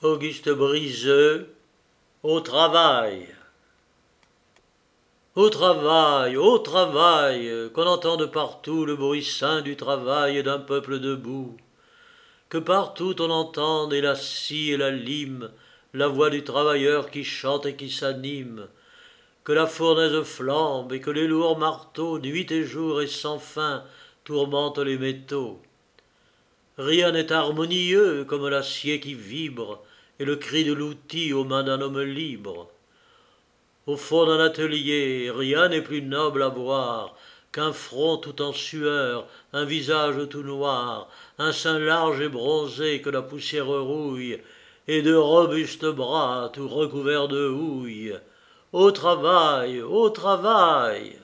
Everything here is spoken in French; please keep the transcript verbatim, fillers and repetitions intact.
Auguste Briseux, au travail. Au travail, au travail, qu'on entend de partout le bruit sain du travail et d'un peuple debout. Que partout on entende, et la scie et la lime, la voix du travailleur qui chante et qui s'anime. Que la fournaise flambe et que les lourds marteaux, nuit et jour et sans fin, tourmentent les métaux. Rien n'est harmonieux comme l'acier qui vibre et le cri de l'outil aux mains d'un homme libre. Au fond d'un atelier, rien n'est plus noble à voir qu'un front tout en sueur, un visage tout noir, un sein large et bronzé que la poussière rouille, et de robustes bras tout recouverts de houille. Au travail, au travail!